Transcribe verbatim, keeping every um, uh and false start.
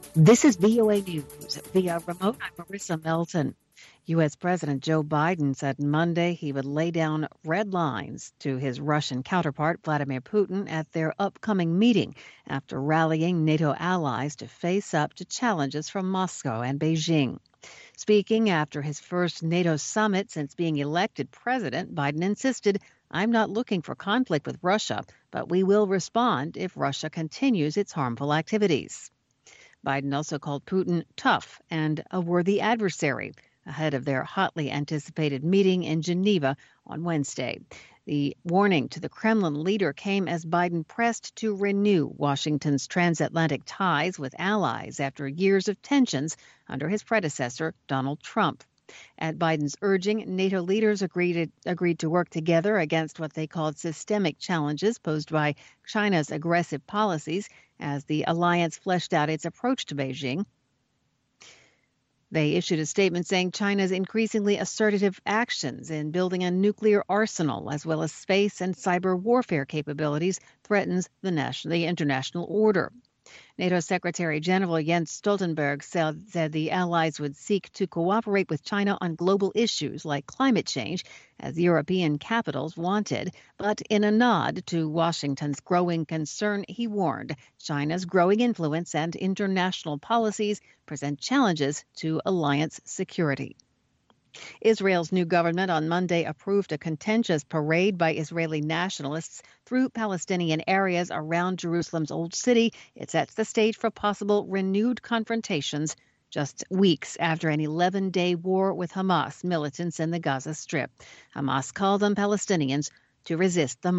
This is V O A News via remote. I'm Marissa Melton. U S. President Joe Biden said Monday he would lay down red lines to his Russian counterpart, Vladimir Putin, at their upcoming meeting after rallying NATO allies to face up to challenges from Moscow and Beijing. Speaking after his first NATO summit since being elected president, Biden insisted, "I'm not looking for conflict with Russia, but we will respond if Russia continues its harmful activities." Biden also called Putin tough and a worthy adversary ahead of their hotly anticipated meeting in Geneva on Wednesday. The warning to the Kremlin leader came as Biden pressed to renew Washington's transatlantic ties with allies after years of tensions under his predecessor, Donald Trump. At Biden's urging, NATO leaders agreed, agreed to work together against what they called systemic challenges posed by China's aggressive policies as the alliance fleshed out its approach to Beijing. They issued a statement saying China's increasingly assertive actions in building a nuclear arsenal as well as space and cyber warfare capabilities threatens the, national, the international order. NATO Secretary General Jens Stoltenberg said, said the allies would seek to cooperate with China on global issues like climate change, as European capitals wanted. But in a nod to Washington's growing concern, he warned China's growing influence and international policies present challenges to alliance security. Israel's new government on Monday approved a contentious parade by Israeli nationalists through Palestinian areas around Jerusalem's Old City. It sets the stage for possible renewed confrontations just weeks after an eleven-day war with Hamas militants in the Gaza Strip. Hamas called on Palestinians to resist the